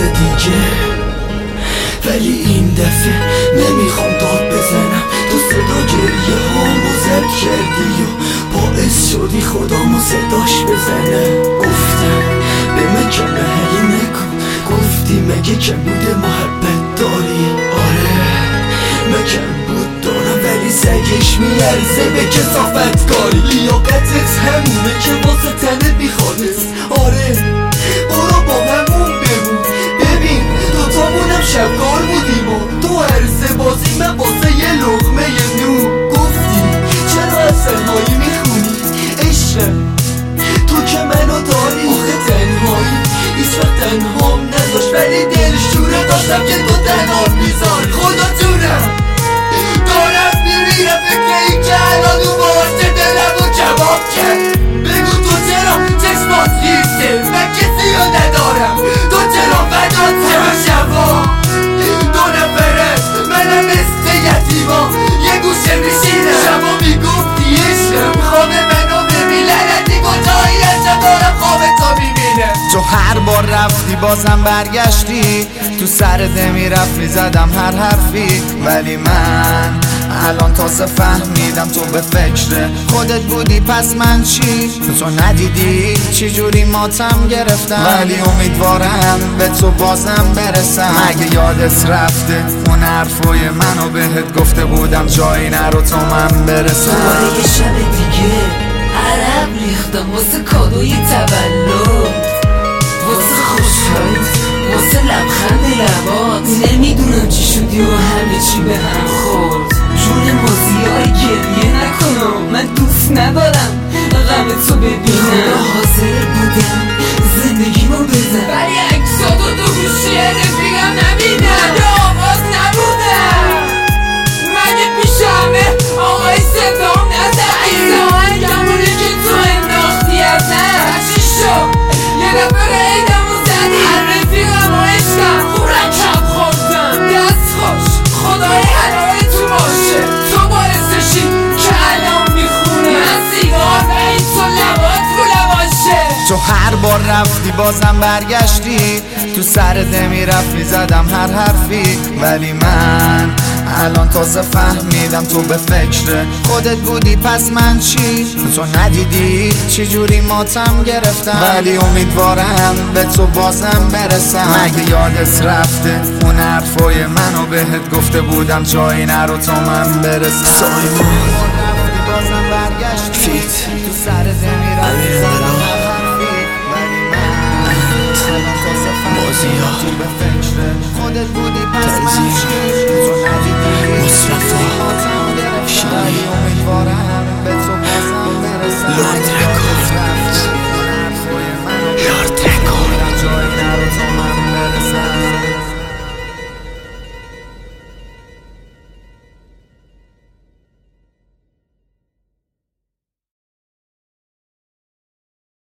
دیگه، ولی این دفعه نمیخوام داد بزنم. تو صدا گریه هامو زد کردی و باعث شدی خدامو صداش بزنه. گفتم به مکمه هی نکن، گفتی مگه کم بوده محبت داری؟ آره مکم بود دارم، ولی سگش میارزه به کثافت کاری. لیاقتت همونه که واسه تنت میخوانست. آره برو با همون بمون، ببین دوتامونم شبکار بودیم و تو عرضه بازی، من واسه یه لقمه نون. گفتی چرا از تنهایی میخونی عشقم، تو که منو داری. آخه تنهایی هیچ وقت تنهام نداشت، ولی دلشوره داشتم که تو تنها میذاری. خدا جونم دارم میمیرم فکر این که الان اون باشه دلمو کباب کرد. بگو تو چرا چشمات خیسته، من کسی رو ندارم، تو چرا فدات چرا شبا دو نفره منم مثل یتیما یه گوشه میشینم. شبا میگفتی عشقم خواب منو ببین، لعنتی کجایی عجب دارم خواب تو میبینم. تو هر بار رفتی بازم برگشتی، تو سرت نمیرفت میزدم هر حرفی، ولی من الان تازه فهمیدم تو به فکر خودت بودی. پس من چی؟ تو ندیدی چی جوری ماتم گرفتم، ولی امیدوارم به تو بازم برسم. اگه یادت رفته اون حرفای منو بهت گفته بودم جایی نرو تا من برسم. دوباره یه شب دیگه عرق ریختم واسه کادوی تولد، واسه خوشحالیت، واسه لبخند لبات. نمیدونم چی شدی و همه چی به هم خورد. جون مازیار گریه نکنم، من دوست ندارم غم تو ببینم. خدا حاضر بودم زندگیمو بزن، ولی عکساتو تو گوشی رفیقم نبینم. آواز نبودم مگه پیش همه آقای صدام نزد. عکسامونی که تو انداختی ازم چی شد؟ یه نفر عیدمو زدی. هر رفیقم و عشقم خوب رکب خوردم. دست خوش خدای حلال تو باشه، تو باعثشی که الان میخونه من سیگار و این تو لبات رو لباشه. تو هر بار رفتی بازم برگشتی، تو سرت نمیرفت میزدم هر حرفی، ولی من الان تازه فهمیدم تو به فکر خودت بودی. پس من چی؟ تو ندیدی چی جوری ماتم گرفتم، ولی امیدوارم به تو بازم برسم. اگه یادت رفته اون حرفای منو بهت گفته بودم جایی نرو تا من برسم. سایمون بازم برگشتی فیت تو سرت نمیرفت میزدم هر حرفی، ولی من الان تازه فهمیدم تو به فکر خودت بودی. پس من چی؟